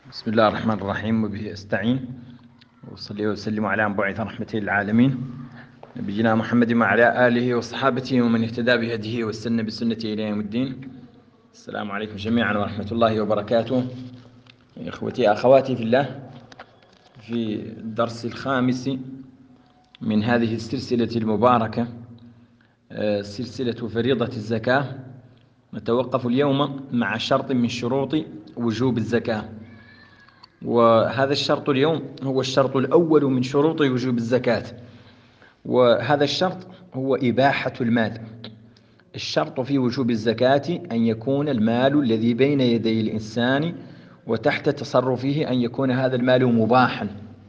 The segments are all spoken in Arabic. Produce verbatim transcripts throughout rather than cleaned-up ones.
بسم الله الرحمن الرحيم، وبه أستعين وصلي وسلم على من بعث رحمة للعالمين نبينا محمد وعلى آله وصحابته ومن اهتدى بهديه واستنى بسنته إلى يوم الدين. السلام عليكم جميعا ورحمة الله وبركاته. إخوتي أخواتي في الله، في الدرس الخامس من هذه السلسلة المباركة، سلسلة فريضة الزكاة، نتوقف اليوم مع شرط من شروط وجوب الزكاة. وهذا الشرط اليوم هو الشرط الأول من شروط وجوب الزكاة، وهذا الشرط هو إباحة المال. الشرط في وجوب الزكاة أن يكون المال الذي بين يدي الإنسان وتحت تصرفه أن يكون هذا المال مباحا.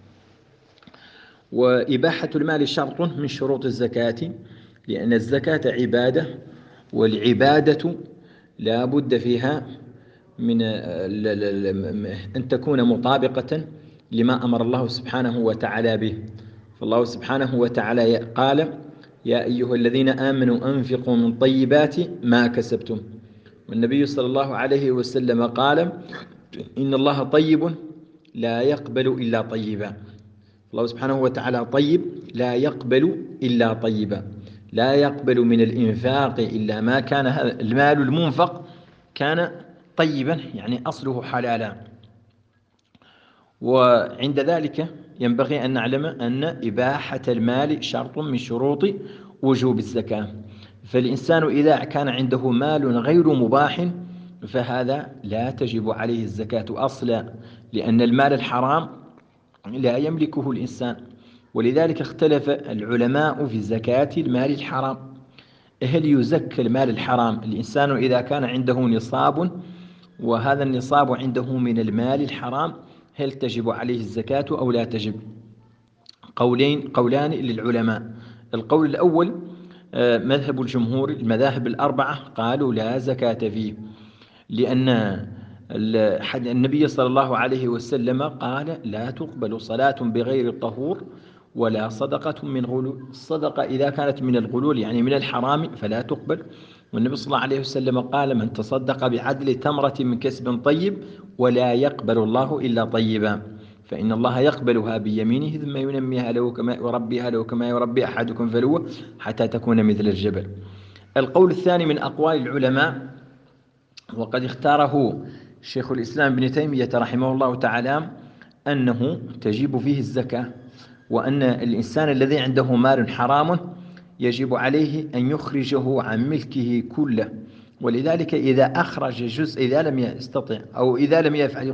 وإباحة المال شرط من شروط الزكاة، لأن الزكاة عبادة، والعبادة لا بد فيها من أن تكون مطابقة لما أمر الله سبحانه وتعالى به. فالله سبحانه وتعالى قال: يا أيها الذين آمنوا أنفقوا من طيبات ما كسبتم. والنبي صلى الله عليه وسلم قال: إن الله طيب لا يقبل إلا طيبا. الله سبحانه وتعالى طيب لا يقبل إلا طيبا، لا يقبل من الإنفاق إلا ما كان المال المنفق كان طيبا، يعني أصله حلالا. وعند ذلك ينبغي أن نعلم أن إباحة المال شرط من شروط وجوب الزكاة. فالإنسان إذا كان عنده مال غير مباح فهذا لا تجب عليه الزكاة أصلا، لأن المال الحرام لا يملكه الإنسان. ولذلك اختلف العلماء في زكاة المال الحرام. هل يزكى المال الحرام الإنسان إذا كان عنده نصاب وهذا النصاب عنده من المال الحرام، هل تجب عليه الزكاة أو لا تجب؟ قولين قولان للعلماء. القول الأول مذهب الجمهور، المذاهب الأربعة قالوا لا زكاة فيه، لأن النبي صلى الله عليه وسلم قال: لا تقبل صلاة بغير طهور ولا صدقة من غلول. الصدقة إذا كانت من الغلول يعني من الحرام فلا تقبل. والنبي صلى الله عليه وسلم قال: من تصدق بعدل تمرة من كسب طيب ولا يقبل الله إلا طيبا، فإن الله يقبلها بيمينه ثم ينميها له كما يربيها له كما يربي أحدكم فلوه حتى تكون مثل الجبل. القول الثاني من أقوال العلماء، وقد اختاره شيخ الإسلام ابن تيمية رحمه الله تعالى، أنه تجب فيه الزكاة، وأن الإنسان الذي عنده مال حرام يجب عليه أن يخرجه عن ملكه كله. ولذلك إذا أخرج جزء، إذا لم يستطع أو إذا لم يفعل